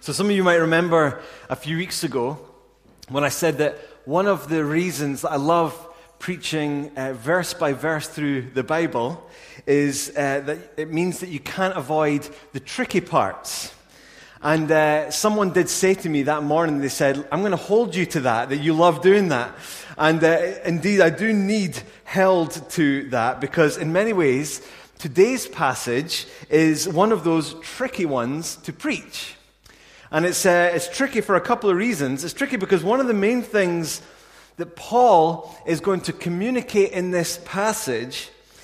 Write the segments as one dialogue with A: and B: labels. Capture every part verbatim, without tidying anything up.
A: So some of you might remember a few weeks ago when I said that one of the reasons that I love preaching uh, verse by verse through the Bible is uh, that it means that you can't avoid the tricky parts. And uh, someone did say to me that morning, they said, I'm going to hold you to that, that you love doing that. And uh, indeed, I do need held to that because in many ways, today's passage is one of those tricky ones to preach. And it's uh, it's tricky for a couple of reasons. It's tricky because one of the main things that Paul is going to communicate in this passage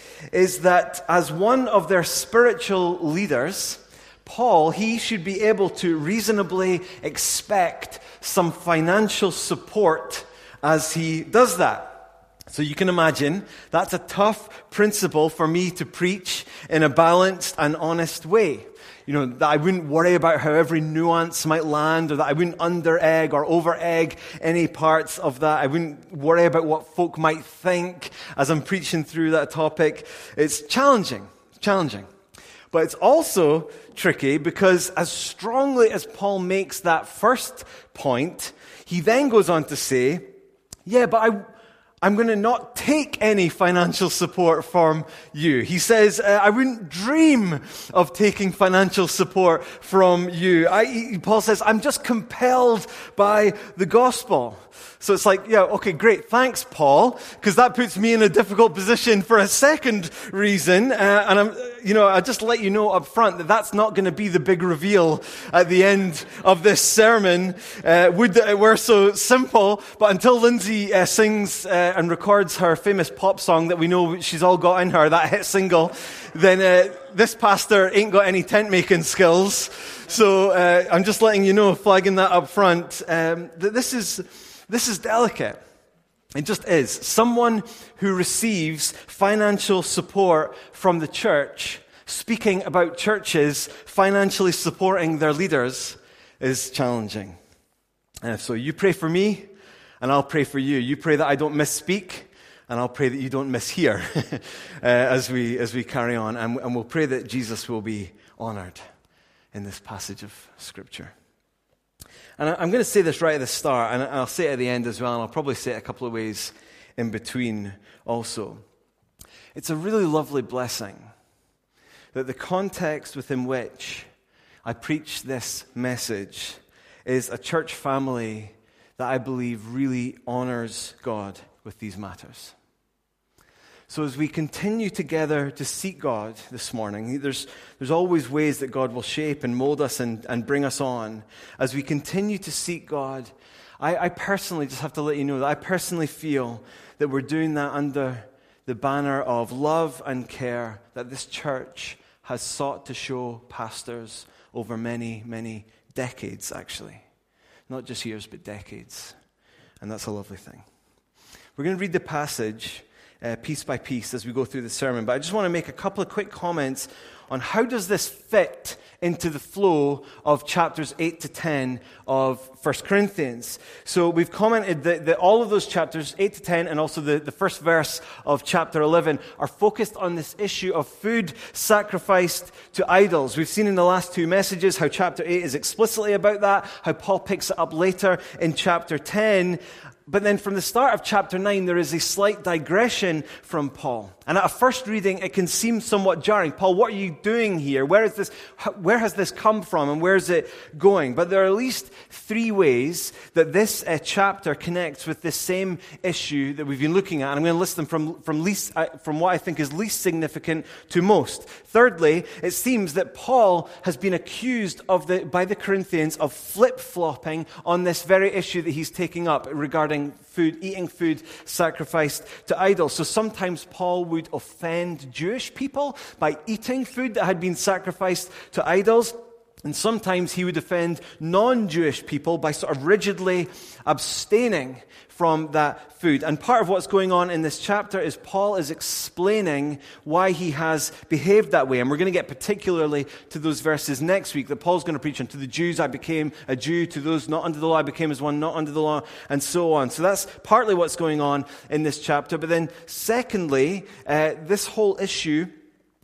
A: is that as one of their spiritual leaders, Paul, he should be able to reasonably expect some financial support as he does that. So you can imagine that's a tough principle for me to preach in a balanced and honest way. You know, that I wouldn't worry about how every nuance might land, or that I wouldn't under-egg or over-egg any parts of that. I wouldn't worry about what folk might think as I'm preaching through that topic. It's challenging, challenging. But it's also tricky because as strongly as Paul makes that first point, he then goes on to say, yeah, but I... I'm going to not take any financial support from you. He says, uh, I wouldn't dream of taking financial support from you. I, Paul says, I'm just compelled by the gospel. So it's like, yeah, okay, great. Thanks, Paul, because that puts me in a difficult position for a second reason. Uh, and I'm, you know, I'll just let you know up front that that's not going to be the big reveal at the end of this sermon. Uh, would that it were so simple. But until Lindsay uh, sings uh, and records her famous pop song that we know she's all got in her, that hit single, then uh, this pastor ain't got any tent-making skills. So uh, I'm just letting you know, flagging that up front, um, that this is... This is delicate. It just is. Someone who receives financial support from the church, speaking about churches financially supporting their leaders, is challenging. And so you pray for me, and I'll pray for you. You pray that I don't misspeak, and I'll pray that you don't mishear uh, as we as we carry on. And, and we'll pray that Jesus will be honored in this passage of Scripture. And I'm going to say this right at the start, and I'll say it at the end as well, and I'll probably say it a couple of ways in between also. It's a really lovely blessing that the context within which I preach this message is a church family that I believe really honors God with these matters. So as we continue together to seek God this morning, there's, there's always ways that God will shape and mold us and, and bring us on. As we continue to seek God, I, I personally just have to let you know that I personally feel that we're doing that under the banner of love and care that this church has sought to show pastors over many, many decades, actually. Not just years, but decades. And that's a lovely thing. We're going to read the passage Uh, piece by piece as we go through the sermon. But I just want to make a couple of quick comments on how does this fit into the flow of chapters eight to ten of First Corinthians. So we've commented that, that all of those chapters, eight to ten, and also the, the first verse of chapter eleven, are focused on this issue of food sacrificed to idols. We've seen in the last two messages how chapter eight is explicitly about that, how Paul picks it up later in chapter ten. But then from the start of chapter nine, there is a slight digression from Paul. And at a first reading, it can seem somewhat jarring. Paul, what are you doing here? Where is this? Where has this come from, and where is it going? But there are at least three ways that this uh, chapter connects with this same issue that we've been looking at. And I'm going to list them from from least uh, from what I think is least significant to most. Thirdly, it seems that Paul has been accused of the by the Corinthians of flip-flopping on this very issue that he's taking up regarding food, eating food sacrificed to idols. So sometimes Paul would offend Jewish people by eating food that had been sacrificed to idols. And sometimes he would offend non-Jewish people by sort of rigidly abstaining from that food. And part of what's going on in this chapter is Paul is explaining why he has behaved that way. And we're going to get particularly to those verses next week that Paul's going to preach on. To the Jews I became a Jew, to those not under the law I became as one not under the law, and so on. So that's partly what's going on in this chapter. But then secondly, uh, this whole issue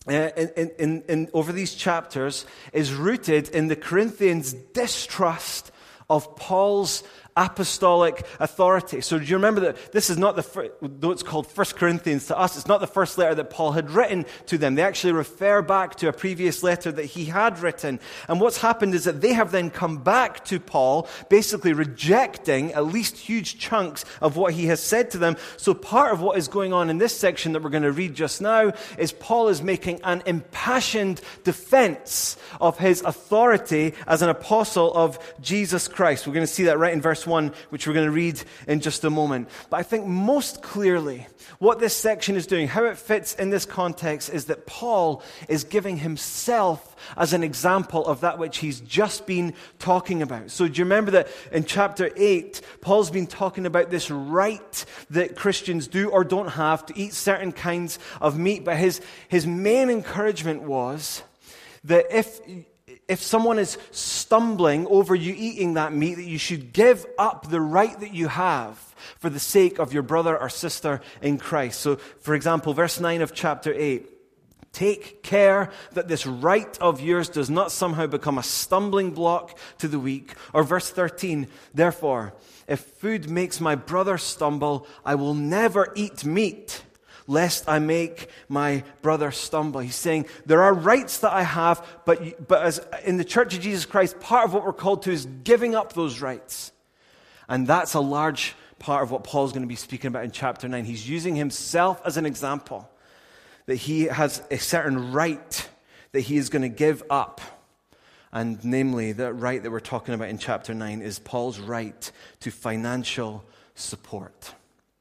A: uh, in, in, in, over these chapters is rooted in the Corinthians' distrust of Paul's apostolic authority. So do you remember that this is not the first, though it's called First Corinthians to us, it's not the first letter that Paul had written to them. They actually refer back to a previous letter that he had written. And what's happened is that they have then come back to Paul, basically rejecting at least huge chunks of what he has said to them. So part of what is going on in this section that we're going to read just now is Paul is making an impassioned defense of his authority as an apostle of Jesus Christ. We're going to see that right in verse one, which we're going to read in just a moment. But I think most clearly what this section is doing, how it fits in this context, is that Paul is giving himself as an example of that which he's just been talking about. So do you remember that in chapter eight, Paul's been talking about this right that Christians do or don't have to eat certain kinds of meat, but his, his main encouragement was that if If someone is stumbling over you eating that meat, that you should give up the right that you have for the sake of your brother or sister in Christ. So, for example, verse nine of chapter eight. Take care that this right of yours does not somehow become a stumbling block to the weak. Or verse thirteen, therefore, if food makes my brother stumble, I will never eat meat, lest I make my brother stumble. He's saying, there are rights that I have, but, but as in the Church of Jesus Christ, part of what we're called to is giving up those rights. And that's a large part of what Paul's going to be speaking about in chapter nine. He's using himself as an example, that he has a certain right that he is going to give up. And namely, the right that we're talking about in chapter nine is Paul's right to financial support.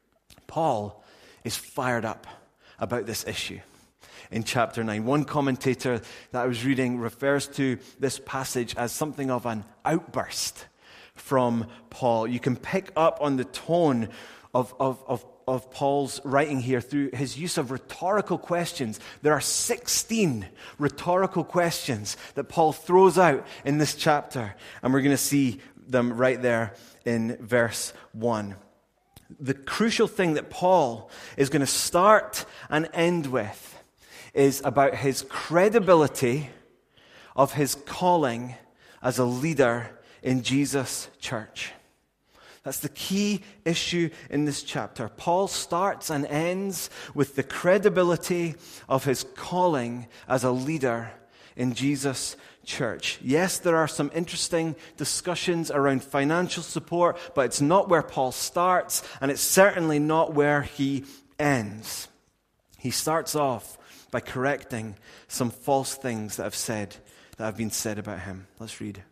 A: Paul is fired up about this issue in chapter nine. One commentator that I was reading refers to this passage as something of an outburst from Paul. You can pick up on the tone of, of, of, of Paul's writing here through his use of rhetorical questions. There are sixteen rhetorical questions that Paul throws out in this chapter, and we're going to see them right there in verse one. The crucial thing that Paul is going to start and end with is about his credibility of his calling as a leader in Jesus' church. That's the key issue in this chapter. Paul starts and ends with the credibility of his calling as a leader in Jesus' church. Yes, there are some interesting discussions around financial support, but it's not where Paul starts, and it's certainly not where he ends. He starts off by correcting some false things that have said that have been said about him. Let's read.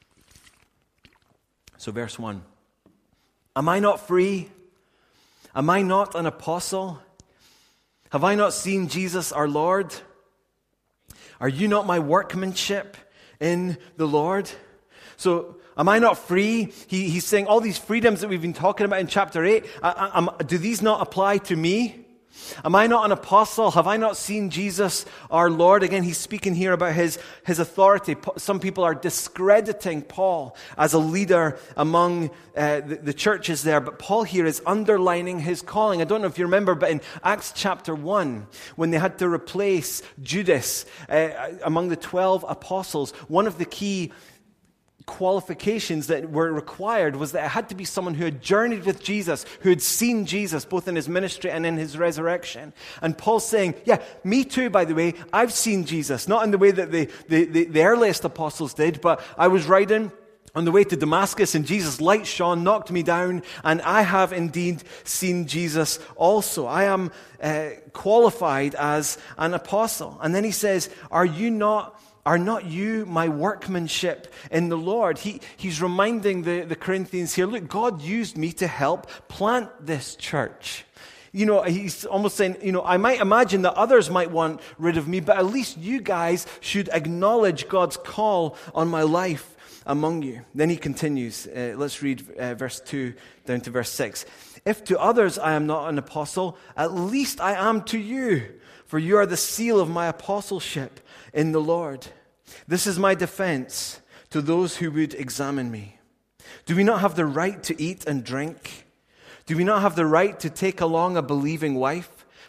A: So verse one. Am I not free? Am I not an apostle? Have I not seen Jesus our Lord? Are you not my workmanship in the Lord? So, am I not free? He, he's saying all these freedoms that we've been talking about in chapter eight, I, I, I'm, do these not apply to me? Am I not an apostle? Have I not seen Jesus our Lord? Again, he's speaking here about his, his authority. Some people are discrediting Paul as a leader among uh, the, the churches there, but Paul here is underlining his calling. I don't know if you remember, but in Acts chapter one, when they had to replace Judas uh, among the twelve apostles, one of the key qualifications that were required was that it had to be someone who had journeyed with Jesus, who had seen Jesus both in his ministry and in his resurrection. And Paul's saying, yeah, me too, by the way, I've seen Jesus, not in the way that the, the, the, the earliest apostles did, but I was riding on the way to Damascus and Jesus' light shone, knocked me down, and I have indeed seen Jesus also. I am uh, qualified as an apostle. And then he says, are you not Are not you my workmanship in the Lord? He, he's reminding the, the Corinthians here, look, God used me to help plant this church. You know, he's almost saying, you know, I might imagine that others might want rid of me, but at least you guys should acknowledge God's call on my life among you. Then he continues. Uh, let's read uh, verse two down to verse six. If to others I am not an apostle, at least I am to you, for you are the seal of my apostleship in the Lord. This is my defense to those who would examine me. Do we not have the right to eat and drink? Do we not have the right to take along a believing wife,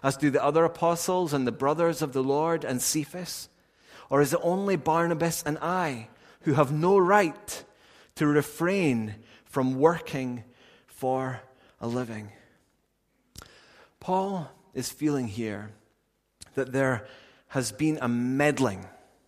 A: as do the other apostles and the brothers of the Lord and Cephas? Or is it only Barnabas and I who have no right to refrain from working for a living? Paul is feeling here that there has been a meddling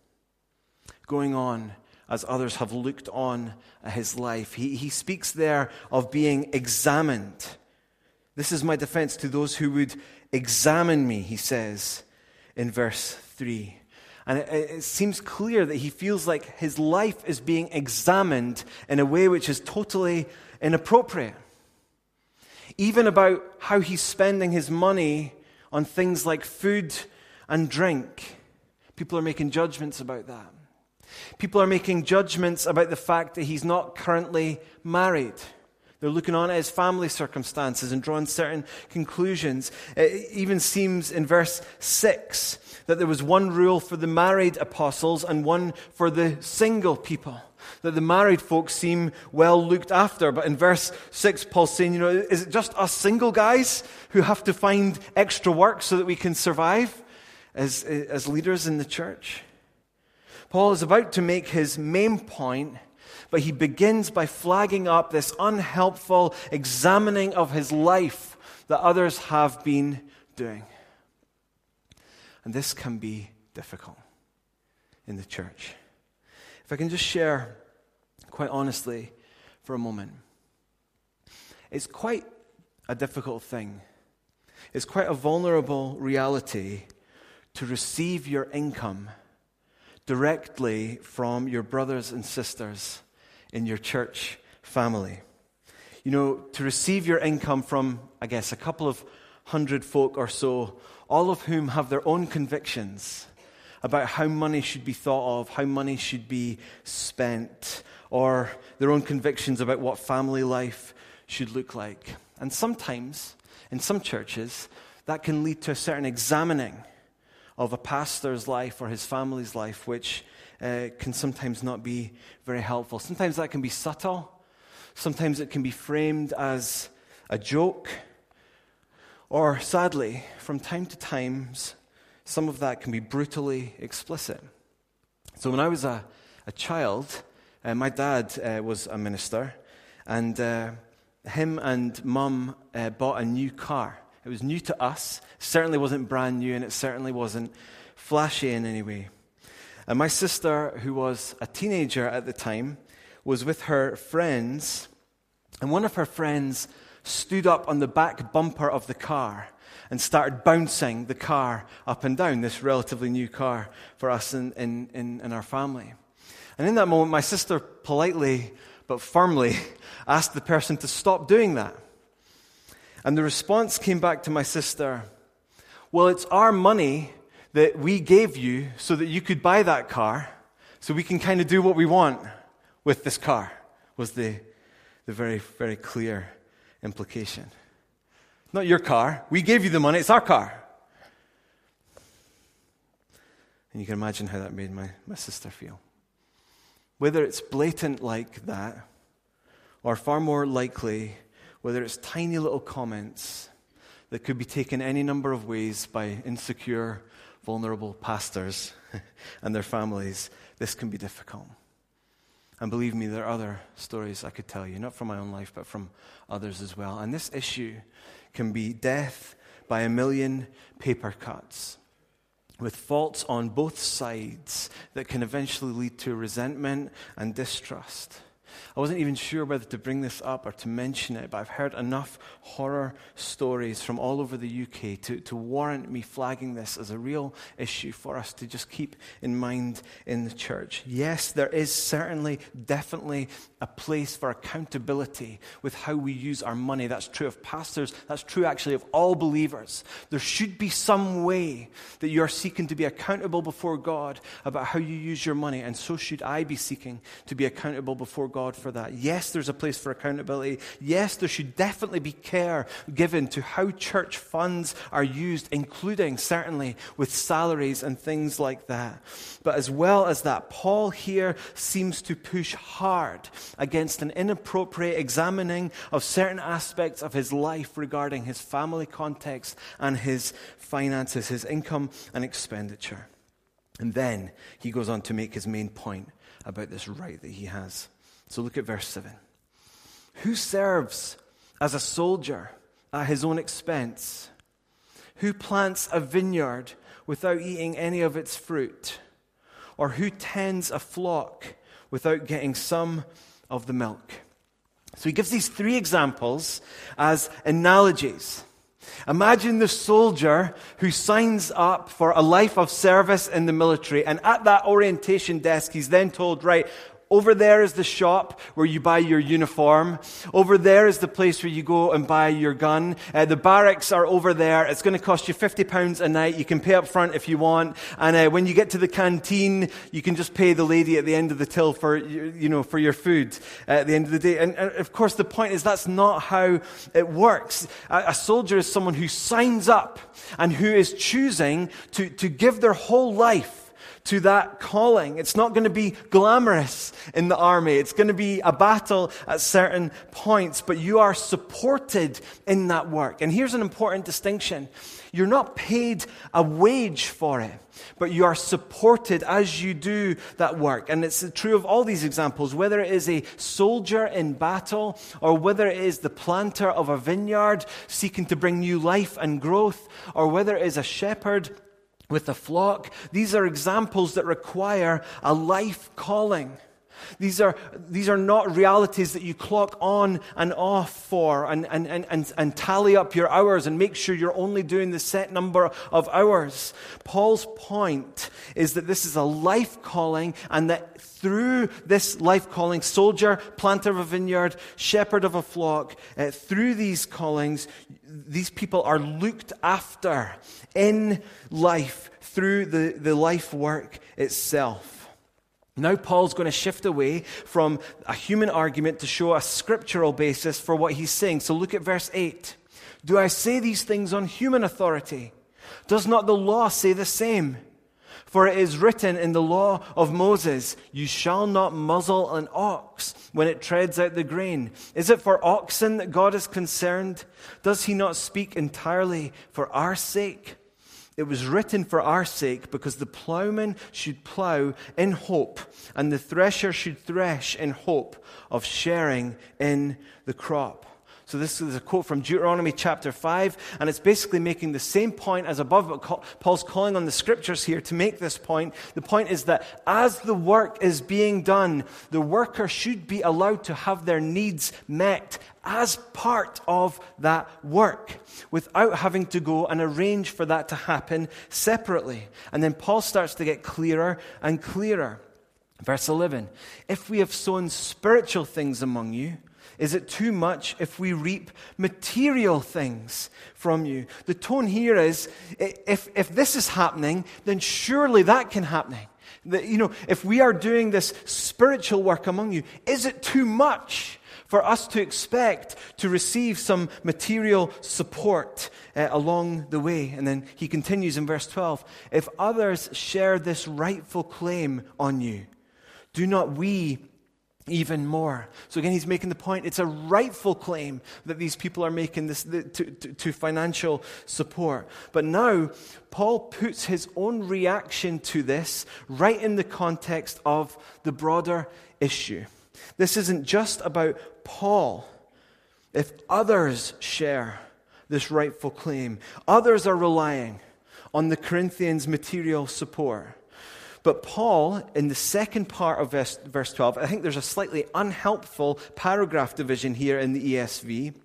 A: going on as others have looked on at his life. He, he speaks there of being examined. This is my defense to those who would examine me, he says in verse three. And it, it seems clear that he feels like his life is being examined in a way which is totally inappropriate. Even about how he's spending his money on things like food and drink. People are making judgments about that. People are making judgments about the fact that he's not currently married. They're looking on at his family circumstances and drawing certain conclusions. It even seems in verse six that there was one rule for the married apostles and one for the single people. That the married folks seem well looked after. But in verse six, Paul's saying, you know, is it just us single guys who have to find extra work so that we can survive as, as leaders in the church? Paul is about to make his main point, but he begins by flagging up this unhelpful examining of his life that others have been doing. And this can be difficult in the church. If I can just share quite honestly for a moment. It's quite a difficult thing. It's quite a vulnerable reality to receive your income directly from your brothers and sisters in your church family. You know, to receive your income from, I guess, a couple of hundred folk or so, all of whom have their own convictions about how money should be thought of, how money should be spent, or their own convictions about what family life should look like. And sometimes, in some churches, that can lead to a certain examining of a pastor's life or his family's life, which uh, can sometimes not be very helpful. Sometimes that can be subtle. Sometimes it can be framed as a joke. Or, sadly, from time to time, some of that can be brutally explicit. So when I was a, a child, uh, my dad uh, was a minister, and uh, him and Mum uh, bought a new car. It was new to us. It certainly wasn't brand new, and it certainly wasn't flashy in any way. And my sister, who was a teenager at the time, was with her friends, and one of her friends stood up on the back bumper of the car and started bouncing the car up and down, this relatively new car for us in, in, in, in our family. And in that moment, my sister politely but firmly asked the person to stop doing that. And the response came back to my sister, well, it's our money that we gave you so that you could buy that car, so we can kind of do what we want with this car, was the, the very, very clear implication. Not your car. We gave you the money. It's our car. And you can imagine how that made my, my sister feel. Whether it's blatant like that, or far more likely, whether it's tiny little comments that could be taken any number of ways by insecure, vulnerable pastors and their families, this can be difficult. And believe me, there are other stories I could tell you, not from my own life, but from others as well. And this issue can be death by a million paper cuts, with faults on both sides that can eventually lead to resentment and distrust. I wasn't even sure whether to bring this up or to mention it, but I've heard enough horror stories from all over the U K to, to warrant me flagging this as a real issue for us to just keep in mind in the church. Yes, there is certainly, definitely a place for accountability with how we use our money. That's true of pastors. That's true, actually, of all believers. There should be some way that you are seeking to be accountable before God about how you use your money, and so should I be seeking to be accountable before God God for that. Yes, there's a place for accountability. Yes, there should definitely be care given to how church funds are used, including, certainly, with salaries and things like that. But as well as that, Paul here seems to push hard against an inappropriate examining of certain aspects of his life regarding his family context and his finances, his income and expenditure. And then he goes on to make his main point about this right that he has. So look at verse seven. Who serves as a soldier at his own expense? Who plants a vineyard without eating any of its fruit? Or who tends a flock without getting some of the milk? So he gives these three examples as analogies. Imagine the soldier who signs up for a life of service in the military, and at that orientation desk, he's then told, right, over there is the shop where you buy your uniform. Over there is the place where you go and buy your gun. Uh, the barracks are over there. It's going to cost you fifty pounds a night. You can pay up front if you want. And uh, when you get to the canteen, you can just pay the lady at the end of the till for, you know, for your food at the end of the day. And, and of course, the point is that's not how it works. A, a soldier is someone who signs up and who is choosing to, to give their whole life to that calling. It's not going to be glamorous in the army. It's going to be a battle at certain points, but you are supported in that work. And here's an important distinction. You're not paid a wage for it, but you are supported as you do that work. And it's true of all these examples, whether it is a soldier in battle or whether it is the planter of a vineyard seeking to bring new life and growth, or whether it is a shepherd with a flock. These are examples that require a life calling. These are, these are not realities that you clock on and off for and, and, and, and, and tally up your hours and make sure you're only doing the set number of hours. Paul's point is that this is a life calling, and that through this life calling, soldier, planter of a vineyard, shepherd of a flock, uh, through these callings, these people are looked after in life through the, the life work itself. Now Paul's going to shift away from a human argument to show a scriptural basis for what he's saying. So look at verse eight. Do I say these things on human authority? Does not the law say the same? For it is written in the law of Moses, you shall not muzzle an ox when it treads out the grain. Is it for oxen that God is concerned? Does he not speak entirely for our sake? It was written for our sake, because the plowman should plow in hope, and the thresher should thresh in hope of sharing in the crop. So this is a quote from Deuteronomy chapter five, and it's basically making the same point as above, but Paul's calling on the scriptures here to make this point. The point is that as the work is being done, the worker should be allowed to have their needs met as part of that work, without having to go and arrange for that to happen separately. And then Paul starts to get clearer and clearer. Verse eleven, if we have sown spiritual things among you, is it too much if we reap material things from you? The tone here is, if, if this is happening, then surely that can happen. That, you know, if we are doing this spiritual work among you, is it too much for us to expect to receive some material support uh, along the way? And then he continues in verse twelve, if others share this rightful claim on you, do not we even more? So again, he's making the point, it's a rightful claim that these people are making this to, to, to financial support. But now, Paul puts his own reaction to this right in the context of the broader issue. This isn't just about Paul. If others share this rightful claim, others are relying on the Corinthians' material support. But Paul, in the second part of verse, verse twelve, I think there's a slightly unhelpful paragraph division here in the E S V.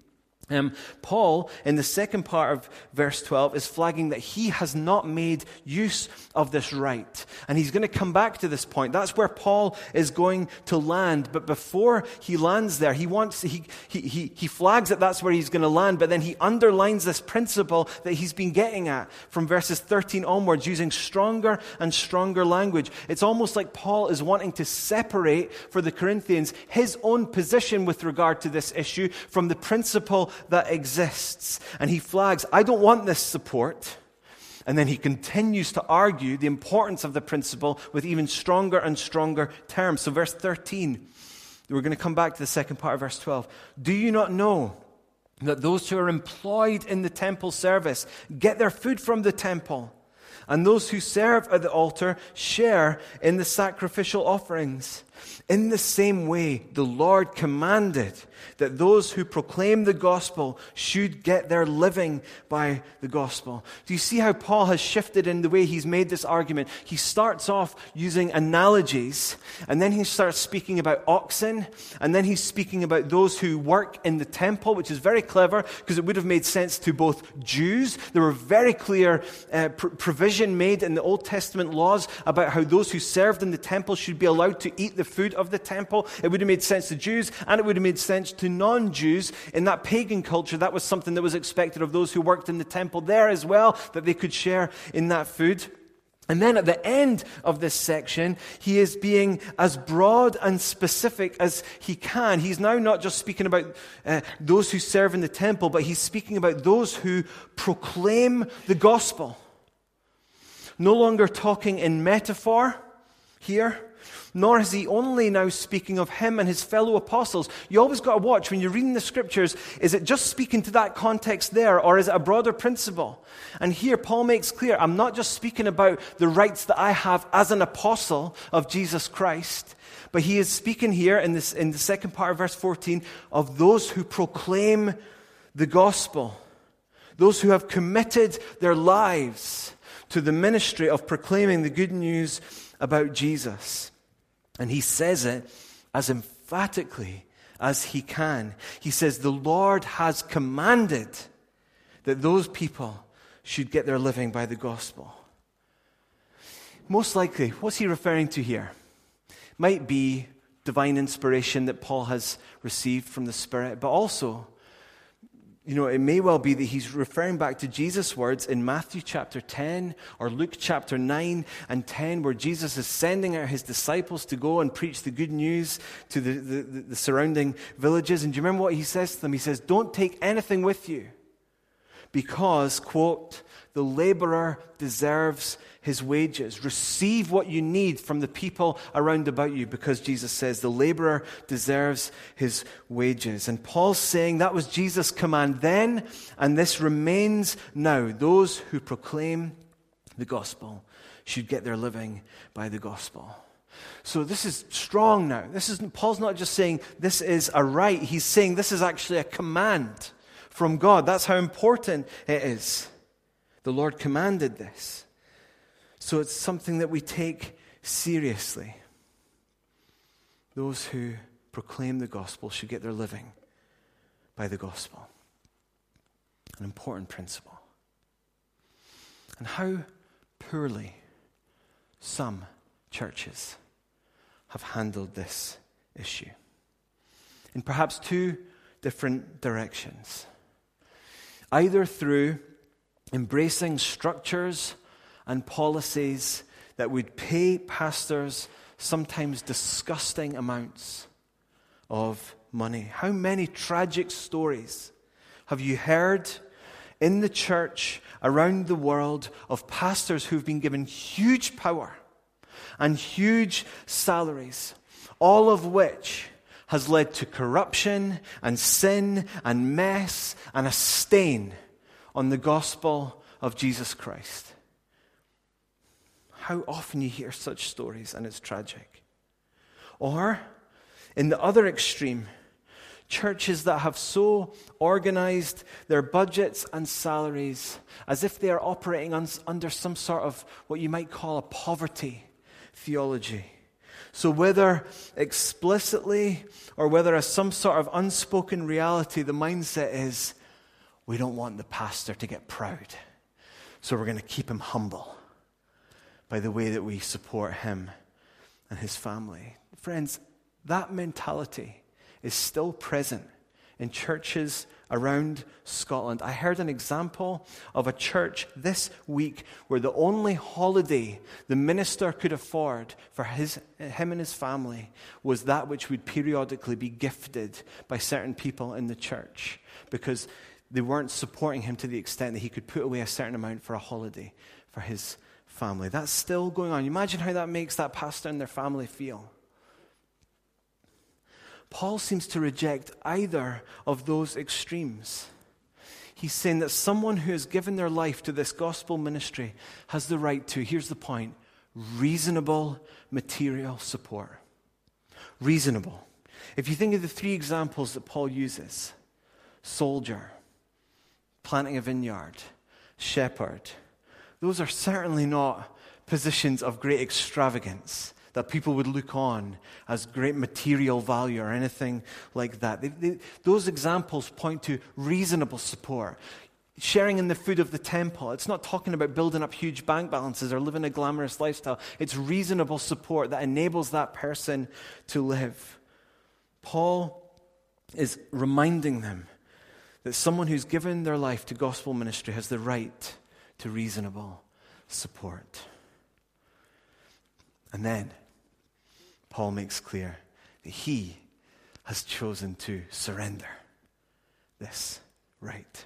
A: Um, Paul, in the second part of verse twelve, is flagging that he has not made use of this right. And he's going to come back to this point. That's where Paul is going to land. But before he lands there, he wants he he he, he flags that that's where he's going to land, but then he underlines this principle that he's been getting at from verses thirteen onwards, using stronger and stronger language. It's almost like Paul is wanting to separate for the Corinthians his own position with regard to this issue from the principle that exists. And he flags, I don't want this support. And then he continues to argue the importance of the principle with even stronger and stronger terms. So verse thirteen, we're going to come back to the second part of verse twelve. Do you not know that those who are employed in the temple service get their food from the temple, and those who serve at the altar share in the sacrificial offerings? In the same way, the Lord commanded that those who proclaim the gospel should get their living by the gospel. Do you see how Paul has shifted in the way he's made this argument? He starts off using analogies, and then he starts speaking about oxen, and then he's speaking about those who work in the temple, which is very clever because it would have made sense to both Jews. There were very clear uh, pr- provision made in the Old Testament laws about how those who served in the temple should be allowed to eat the food of the temple. It would have made sense to Jews, and it would have made sense to non-Jews. In that pagan culture, that was something that was expected of those who worked in the temple there as well, that they could share in that food. And then at the end of this section, he is being as broad and specific as he can. He's now not just speaking about uh, those who serve in the temple, but he's speaking about those who proclaim the gospel. No longer talking in metaphor here, nor is he only now speaking of him and his fellow apostles. You always got to watch when you're reading the scriptures, is it just speaking to that context there, or is it a broader principle? And here Paul makes clear, I'm not just speaking about the rights that I have as an apostle of Jesus Christ, but he is speaking here in this in the second part of verse fourteen of those who proclaim the gospel, those who have committed their lives to the ministry of proclaiming the good news about Jesus. And he says it as emphatically as he can. He says, the Lord has commanded that those people should get their living by the gospel. Most likely, what's he referring to here? Might be divine inspiration that Paul has received from the Spirit, but also, you know, it may well be that he's referring back to Jesus' words in Matthew chapter ten or Luke chapter nine and ten, where Jesus is sending out his disciples to go and preach the good news to the, the, the surrounding villages. And do you remember what he says to them? He says, don't take anything with you because, quote, the laborer deserves his wages. Receive what you need from the people around about you, because Jesus says the laborer deserves his wages. And Paul's saying that was Jesus' command then, and this remains now. Those who proclaim the gospel should get their living by the gospel. So this is strong now. This is Paul's not just saying this is a right. He's saying this is actually a command from God. That's how important it is. The Lord commanded this. So it's something that we take seriously. Those who proclaim the gospel should get their living by the gospel. An important principle. And how poorly some churches have handled this issue. In perhaps two different directions. Either through embracing structures and policies that would pay pastors sometimes disgusting amounts of money. How many tragic stories have you heard in the church around the world of pastors who've been given huge power and huge salaries, all of which has led to corruption and sin and mess and a stain on the gospel of Jesus Christ? How often you hear such stories, and it's tragic. Or, in the other extreme, churches that have so organized their budgets and salaries as if they are operating un- under some sort of what you might call a poverty theology. So whether explicitly or whether as some sort of unspoken reality, the mindset is, we don't want the pastor to get proud. So we're going to keep him humble by the way that we support him and his family. Friends, that mentality is still present in churches around Scotland. I heard an example of a church this week where the only holiday the minister could afford for his, him and his family was that which would periodically be gifted by certain people in the church, because they weren't supporting him to the extent that he could put away a certain amount for a holiday for his family. That's still going on. You imagine how that makes that pastor and their family feel. Paul seems to reject either of those extremes. He's saying that someone who has given their life to this gospel ministry has the right to, here's the point, reasonable material support. Reasonable. If you think of the three examples that Paul uses, soldier, planting a vineyard, shepherd, those are certainly not positions of great extravagance that people would look on as great material value or anything like that. They, they, those examples point to reasonable support. Sharing in the food of the temple. It's not talking about building up huge bank balances or living a glamorous lifestyle. It's reasonable support that enables that person to live. Paul is reminding them that someone who's given their life to gospel ministry has the right to reasonable support. And then Paul makes clear that he has chosen to surrender this right.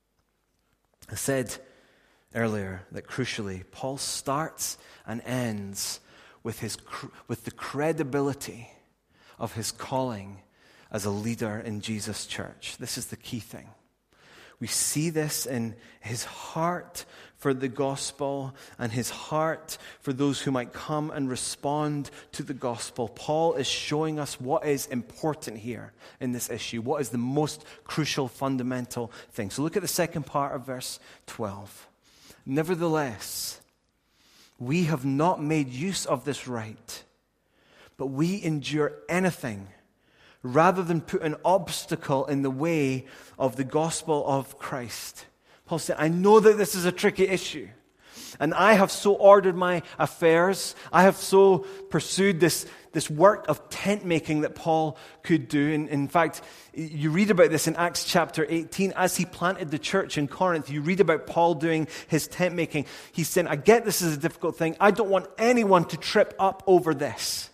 A: I said earlier that crucially, Paul starts and ends with his with the credibility of his calling as a leader in Jesus' church. This is the key thing. We see this in his heart for the gospel and his heart for those who might come and respond to the gospel. Paul is showing us what is important here in this issue, what is the most crucial, fundamental thing. So look at the second part of verse twelve. Nevertheless, we have not made use of this right, but we endure anything rather than put an obstacle in the way of the gospel of Christ. Paul said, I know that this is a tricky issue, and I have so ordered my affairs, I have so pursued this, this work of tent making that Paul could do. And in fact, you read about this in Acts chapter eighteen. As he planted the church in Corinth, you read about Paul doing his tent making. He's saying, I get this is a difficult thing. I don't want anyone to trip up over this.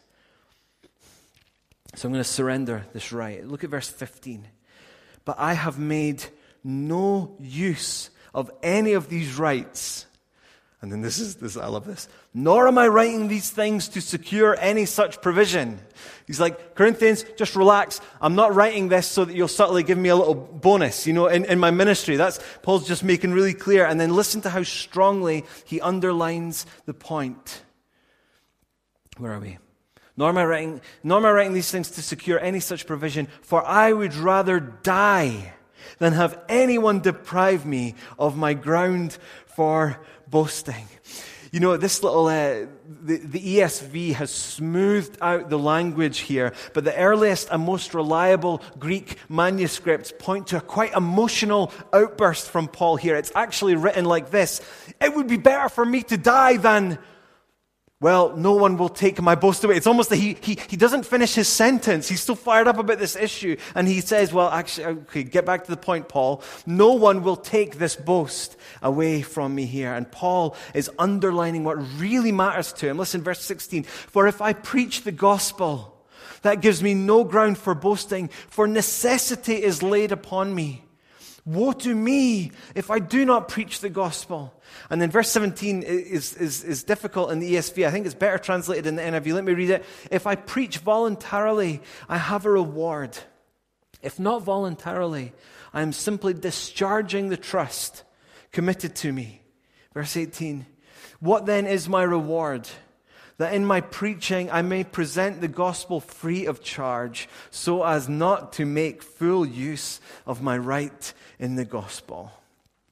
A: So I'm going to surrender this right. Look at verse fifteen. But I have made no use of any of these rights. And then this is this, I love this. Nor am I writing these things to secure any such provision. He's like, Corinthians, just relax. I'm not writing this so that you'll subtly give me a little bonus, you know, in, in my ministry. That's Paul's just making really clear. And then listen to how strongly he underlines the point. Where are we? Nor am I writing, nor am I writing these things to secure any such provision, for I would rather die than have anyone deprive me of my ground for boasting. You know, this little, uh, the, the E S V has smoothed out the language here, but the earliest and most reliable Greek manuscripts point to a quite emotional outburst from Paul here. It's actually written like this: it would be better for me to die than... well, no one will take my boast away. It's almost that he, he, he doesn't finish his sentence. He's still fired up about this issue. And he says, well, actually, okay, get back to the point, Paul. No one will take this boast away from me here. And Paul is underlining what really matters to him. Listen, verse sixteen. For if I preach the gospel, that gives me no ground for boasting, for necessity is laid upon me. Woe to me if I do not preach the gospel. And then verse seventeen is, is, is difficult in the E S V. I think it's better translated in the N I V. Let me read it. If I preach voluntarily, I have a reward. If not voluntarily, I am simply discharging the trust committed to me. Verse eighteen. What then is my reward? That in my preaching I may present the gospel free of charge, so as not to make full use of my right in the gospel.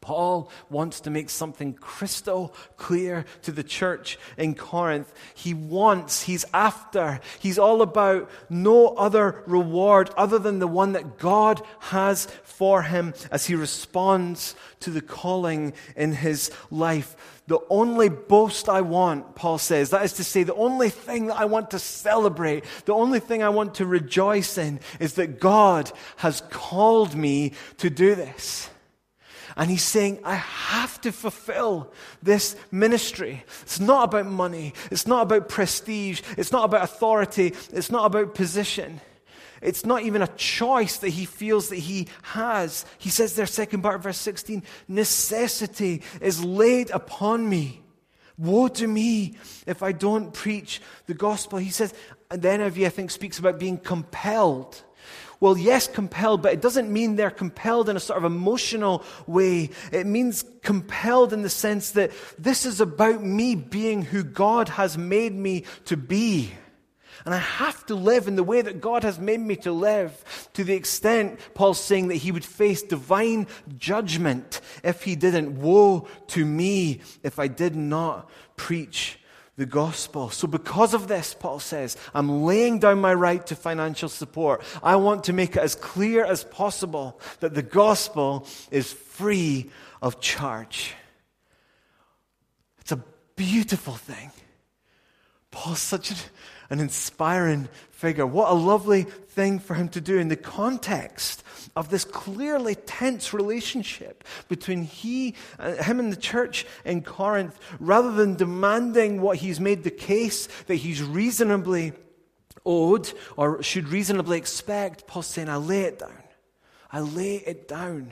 A: Paul wants to make something crystal clear to the church in Corinth. He wants, he's after, he's all about no other reward other than the one that God has for him as he responds to the calling in his life. The only boast I want, Paul says, that is to say, the only thing that I want to celebrate, the only thing I want to rejoice in is that God has called me to do this. And he's saying, I have to fulfill this ministry. It's not about money. It's not about prestige. It's not about authority. It's not about position. It's not even a choice that he feels that he has. He says there, second part of verse sixteen, necessity is laid upon me. Woe to me if I don't preach the gospel. He says, and the N I V, I think, speaks about being compelled. Well, yes, compelled, but it doesn't mean they're compelled in a sort of emotional way. It means compelled in the sense that this is about me being who God has made me to be. And I have to live in the way that God has made me to live, to the extent, Paul's saying, that he would face divine judgment if he didn't. Woe to me if I did not preach the gospel. So because of this, Paul says, I'm laying down my right to financial support. I want to make it as clear as possible that the gospel is free of charge. It's a beautiful thing. Paul's such an, an inspiring figure. What a lovely thing for him to do in the context of this clearly tense relationship between he, uh, him and the church in Corinth. Rather than demanding what he's made the case that he's reasonably owed or should reasonably expect, Paul's saying, I lay it down. I lay it down.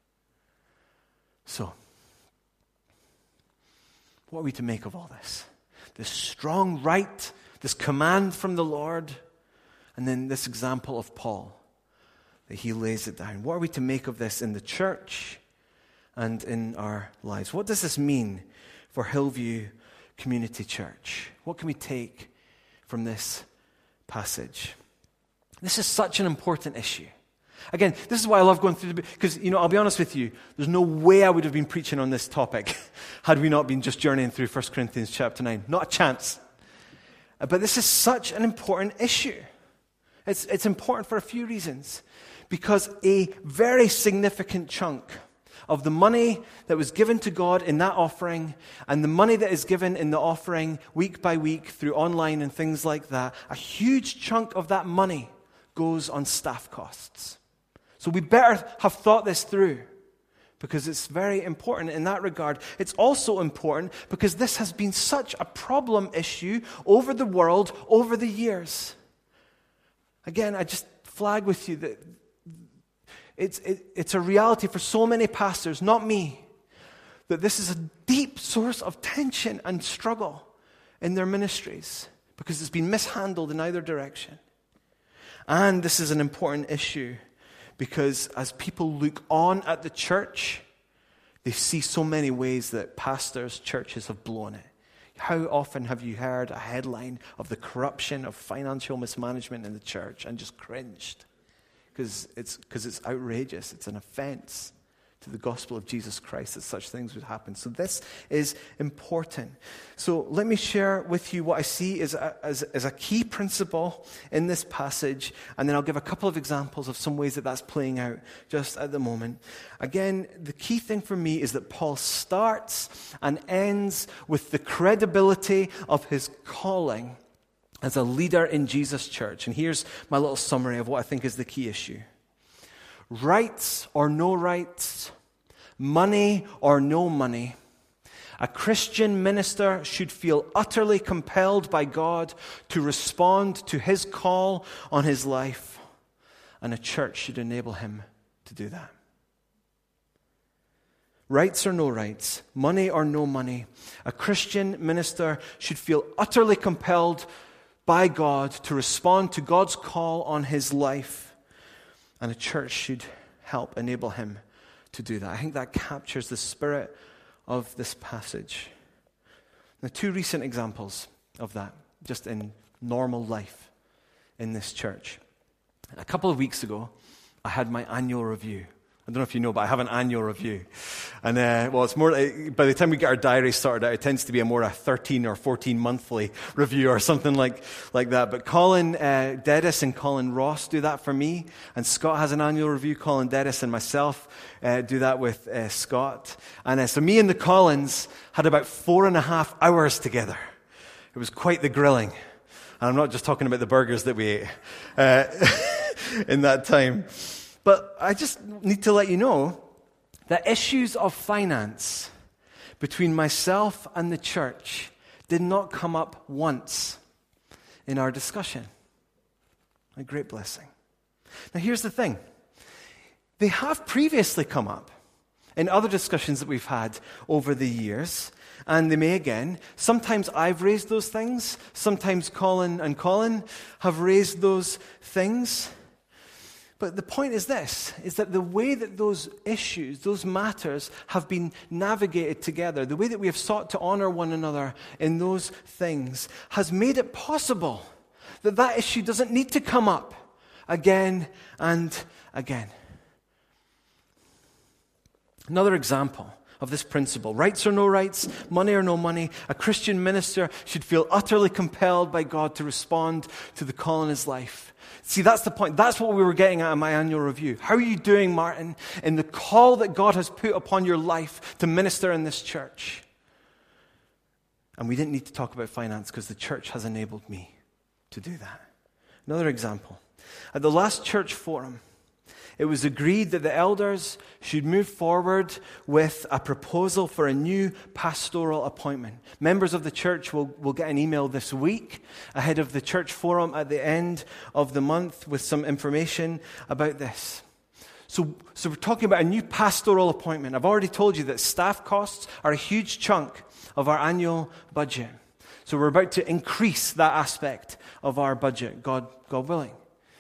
A: So, what are we to make of all this? This strong right, this command from the Lord, and then this example of Paul, that he lays it down. What are we to make of this in the church and in our lives? What does this mean for Hillview Community Church? What can we take from this passage? This is such an important issue. Again, this is why I love going through the book, because, you know, I'll be honest with you, there's no way I would have been preaching on this topic had we not been just journeying through First Corinthians chapter nine. Not a chance. But this is such an important issue. It's, it's important for a few reasons. Because a very significant chunk of the money that was given to God in that offering and the money that is given in the offering week by week through online and things like that, a huge chunk of that money goes on staff costs. So we better have thought this through because it's very important in that regard. It's also important because this has been such a problem issue over the world over the years. Again, I just flag with you that it's, it, it's a reality for so many pastors, not me, that this is a deep source of tension and struggle in their ministries because it's been mishandled in either direction. And this is an important issue because as people look on at the church, they see so many ways that pastors, churches have blown it. How often have you heard a headline of the corruption of financial mismanagement in the church and just cringed? Because it's, because it's outrageous. It's an offense to the gospel of Jesus Christ that such things would happen. So this is important. So let me share with you what I see as a, as, as a key principle in this passage, and then I'll give a couple of examples of some ways that that's playing out just at the moment. Again, the key thing for me is that Paul starts and ends with the credibility of his calling as a leader in Jesus' church. And here's my little summary of what I think is the key issue. Rights or no rights, money or no money, a Christian minister should feel utterly compelled by God to respond to his call on his life, and a church should enable him to do that. Rights or no rights, money or no money, a Christian minister should feel utterly compelled by God to respond to God's call on his life, and a church should help enable him to do that. I think that captures the spirit of this passage. Now, two recent examples of that, just in normal life in this church. A couple of weeks ago, I had my annual review. I don't know if you know, but I have an annual review. And, uh, well, it's more, like, by the time we get our diary started out, it tends to be a more a thirteen or fourteen monthly review or something like, like that. But Colin uh, Dedis and Colin Ross do that for me. And Scott has an annual review. Colin Dedis and myself uh, do that with uh, Scott. And uh, so me and the Collins had about four and a half hours together. It was quite the grilling. And I'm not just talking about the burgers that we ate uh, in that time. But I just need to let you know that issues of finance between myself and the church did not come up once in our discussion. A great blessing. Now here's the thing. They have previously come up in other discussions that we've had over the years, and they may again. Sometimes I've raised those things. Sometimes Colin and Colin have raised those things. But the point is this, is that the way that those issues, those matters have been navigated together, the way that we have sought to honor one another in those things has made it possible that that issue doesn't need to come up again and again. Another example of this principle, rights or no rights, money or no money, a Christian minister should feel utterly compelled by God to respond to the call in his life. See, that's the point. That's what we were getting at in my annual review. How are you doing, Martin, in the call that God has put upon your life to minister in this church? And we didn't need to talk about finance because the church has enabled me to do that. Another example. At the last church forum, it was agreed that the elders should move forward with a proposal for a new pastoral appointment. Members of the church will, will get an email this week ahead of the church forum at the end of the month with some information about this. So, so we're talking about a new pastoral appointment. I've already told you that staff costs are a huge chunk of our annual budget. So we're about to increase that aspect of our budget, God, God willing.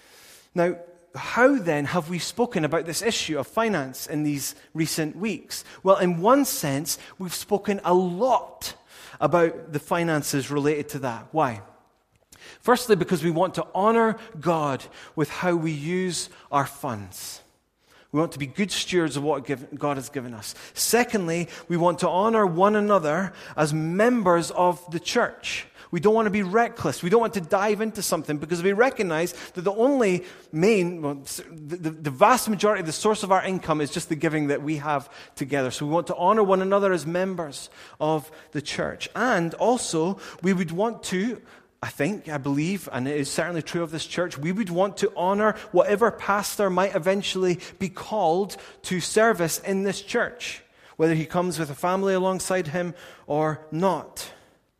A: Now, how then have we spoken about this issue of finance in these recent weeks? Well, in one sense, we've spoken a lot about the finances related to that. Why? Firstly, because we want to honor God with how we use our funds. We want to be good stewards of what God has given us. Secondly, we want to honor one another as members of the church. We don't want to be reckless. We don't want to dive into something because we recognize that the only main, well, the, the vast majority of the source of our income is just the giving that we have together. So we want to honor one another as members of the church. And also, we would want to, I think, I believe, and it is certainly true of this church, we would want to honor whatever pastor might eventually be called to service in this church, whether he comes with a family alongside him or not.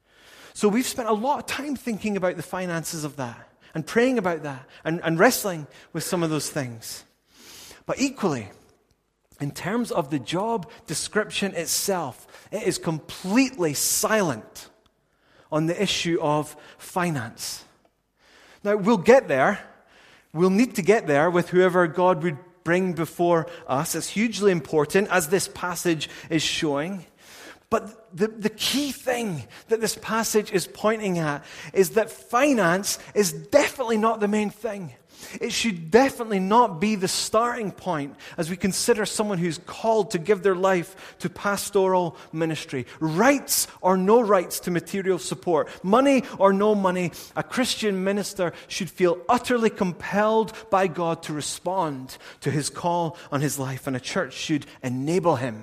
A: So we've spent a lot of time thinking about the finances of that and praying about that and, and wrestling with some of those things. But equally, in terms of the job description itself, it is completely silent on the issue of finance. Now, we'll get there. We'll need to get there with whoever God would bring before us. It's hugely important, as this passage is showing. But the, the key thing that this passage is pointing at is that finance is definitely not the main thing. It should definitely not be the starting point as we consider someone who's called to give their life to pastoral ministry. Rights or no rights to material support, money or no money, a Christian minister should feel utterly compelled by God to respond to his call on his life, and a church should enable him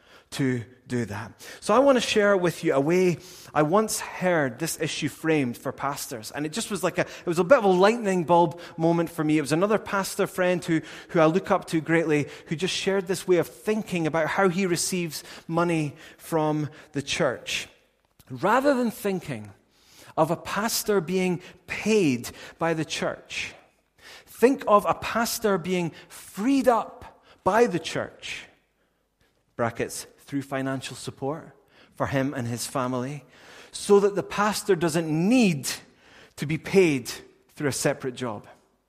A: to do that. So I want to share with you a way I once heard this issue framed for pastors. And it just was like a, it was a bit of a lightning bulb moment for me. It was another pastor friend who, who I look up to greatly, who just shared this way of thinking about how he receives money from the church. Rather than thinking of a pastor being paid by the church, think of a pastor being freed up by the church, brackets, through financial support for him and his family, so that the pastor doesn't need to be paid through a separate job.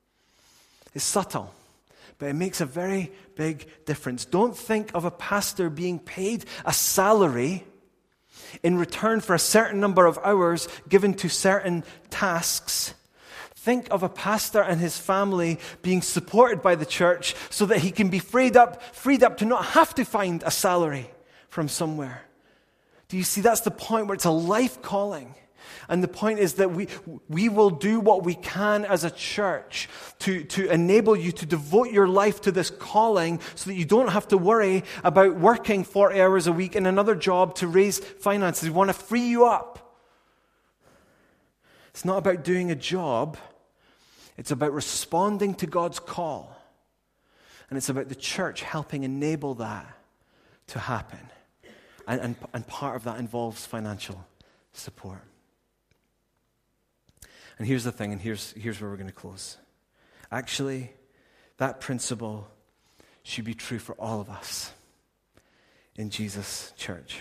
A: It's subtle, but it makes a very big difference. Don't think of a pastor being paid a salary in return for a certain number of hours given to certain tasks. Think of a pastor and his family being supported by the church so that he can be freed up, freed up to not have to find a salary from somewhere. Do you see? That's the point where it's a life calling. And the point is that we we will do what we can as a church to, to enable you to devote your life to this calling so that you don't have to worry about working forty hours a week in another job to raise finances. We want to free you up. It's not about doing a job. It's about responding to God's call. And it's about the church helping enable that to happen. And, and, and part of that involves financial support. And here's the thing, and here's, here's where we're going to close. Actually, that principle should be true for all of us in Jesus' church.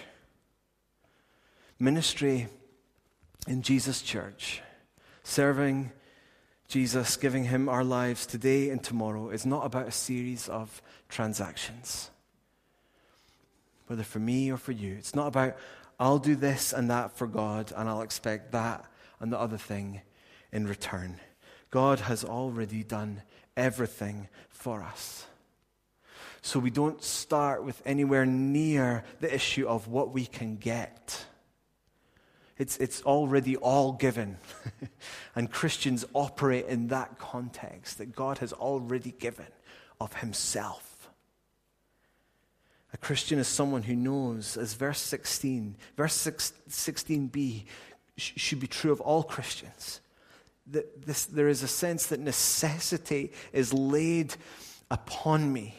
A: Ministry in Jesus' church, serving Jesus, giving him our lives today and tomorrow, is not about a series of transactions. Whether for me or for you. It's not about, I'll do this and that for God, and I'll expect that and the other thing in return. God has already done everything for us. So we don't start with anywhere near the issue of what we can get. It's, it's already all given. And Christians operate in that context, that God has already given of himself. A Christian is someone who knows, as verse sixteen, verse sixteen b sh- should be true of all Christians, that this, there is a sense that necessity is laid upon me.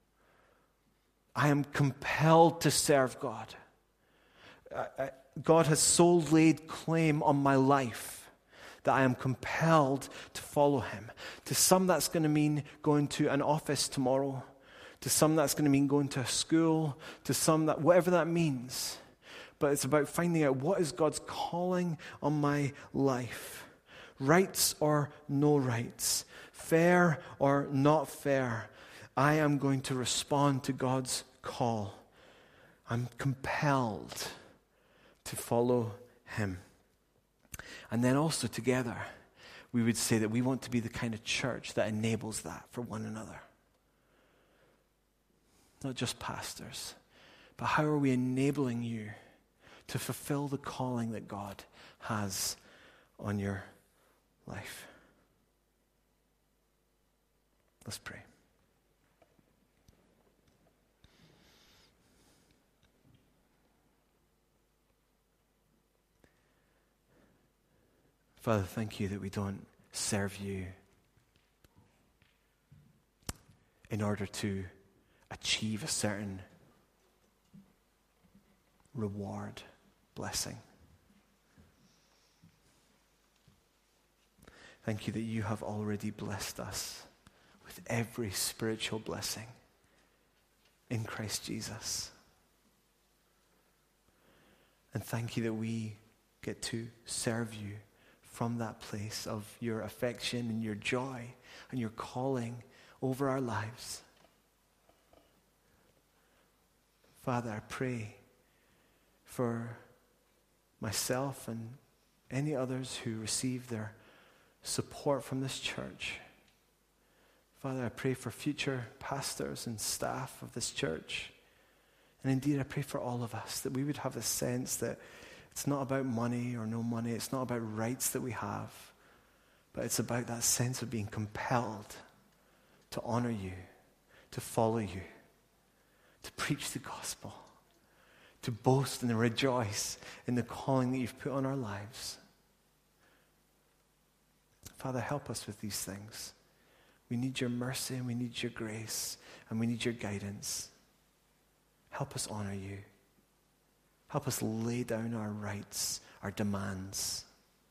A: I am compelled to serve God. I, I, God has so laid claim on my life that I am compelled to follow him. To some, that's going to mean going to an office tomorrow. To some, that's going to mean going to a school. To some, that whatever that means. But it's about finding out what is God's calling on my life. Rights or no rights. Fair or not fair. I am going to respond to God's call. I'm compelled to follow him. And then also together, we would say that we want to be the kind of church that enables that for one another. Not just pastors, but how are we enabling you to fulfill the calling that God has on your life? Let's pray. Father, thank you that we don't serve you in order to achieve a certain reward, blessing. Thank you that you have already blessed us with every spiritual blessing in Christ Jesus. And thank you that we get to serve you from that place of your affection and your joy and your calling over our lives. Father, I pray for myself and any others who receive their support from this church. Father, I pray for future pastors and staff of this church. And indeed, I pray for all of us, that we would have a sense that it's not about money or no money. It's not about rights that we have. But it's about that sense of being compelled to honor you, to follow you, to preach the gospel, to boast and rejoice in the calling that you've put on our lives. Father, help us with these things. We need your mercy and we need your grace and we need your guidance. Help us honor you. Help us lay down our rights, our demands.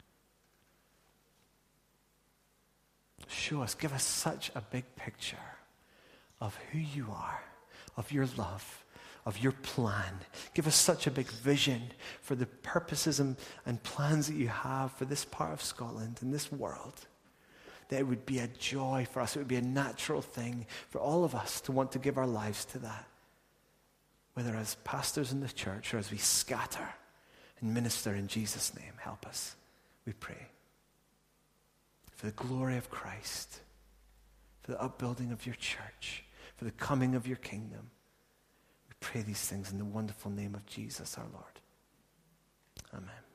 A: Show us, give us such a big picture of who you are, of your love, of your plan. Give us such a big vision for the purposes and, and plans that you have for this part of Scotland and this world, that it would be a joy for us. It would be a natural thing for all of us to want to give our lives to that. Whether as pastors in the church or as we scatter and minister in Jesus' name, help us, we pray. for the glory of Christ, for the upbuilding of your church, for the coming of your kingdom. We pray these things in the wonderful name of Jesus our Lord. Amen.